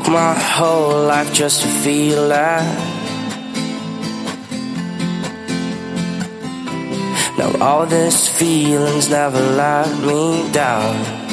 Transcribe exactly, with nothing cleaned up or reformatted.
my whole life just to feel that. Now all these feelings never let me down.